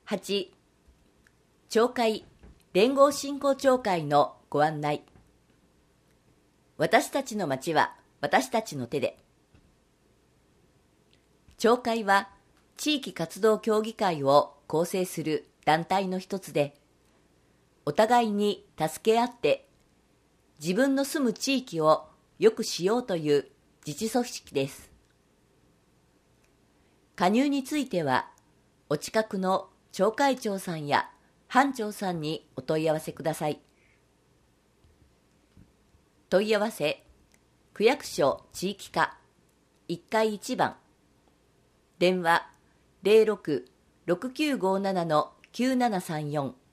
8、町会連合振興協会のご案内。私たちの町は私たちの手で。町会は地域活動協議会を構成する団体の一つで、お互いに助け合って自分の住む地域を良くしようという自治組織です。加入については、お近くの町会長さんや班長さんにお問い合わせください。問い合わせ、区役所地域課1階1番、電話 06-6957-9734